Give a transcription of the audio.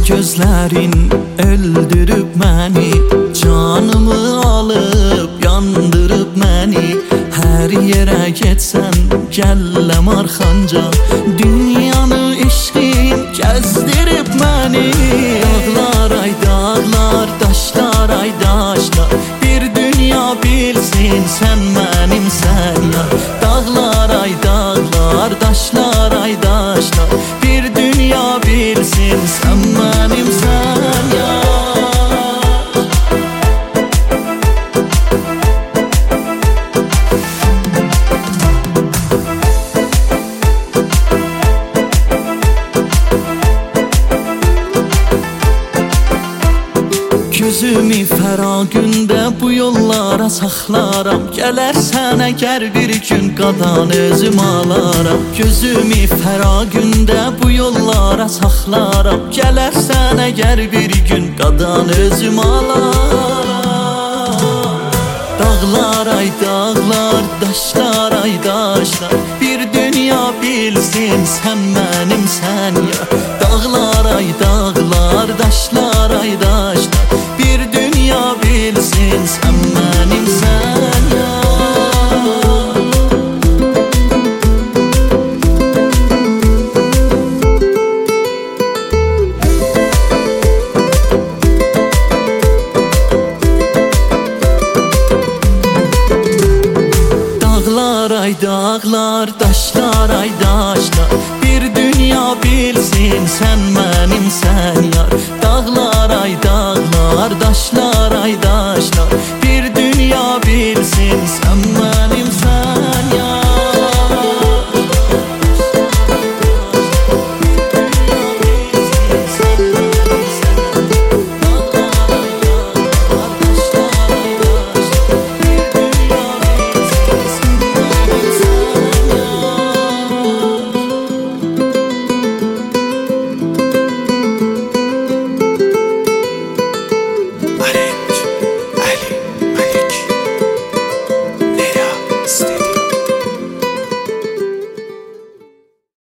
gözlerin öldürüp beni, canımı alıp yandırıp beni. Her yere geçsen gellem arxanca, dünyanı eşqin gezdirip beni. Dağlar ay dağlar, daşlar ay daşlar, bir dünya bilsin sen benimsen ya. Dağlar ay dağlar, daşlar ay daşlar, bir dünya bilsin sen benimsen ya. Gözümü fəragündə bu yollara saxlaram, gələrsən əgər bir gün qadan özüm alaram. Gözümü fəragündə bu yollara saxlaram, gələrsən əgər bir gün qadan özüm alaram. Dağlar ay dağlar, daşlar ay daşlar, bir dünya bilsin sen benimsen ya. Dağlar ay dağlar, daşlar ay daşlar, bir dünya bilsin sen benimsen ya. Dağlar ay dağlar, daşlar ay daşlar, bir dünya bilsin sen benimsen yar. Dağlar ay dağlar, daşlar